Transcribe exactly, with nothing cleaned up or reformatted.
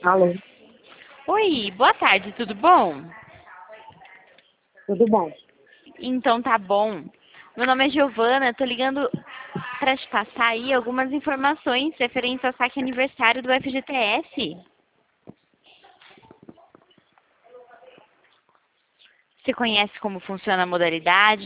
Alô, Oi, boa tarde, tudo bom? tudo bom? Então tá bom. Meu nome é Giovana, tô ligando para te passar aí algumas informações referentes ao saque aniversário do F G T S. Você conhece como funciona a modalidade?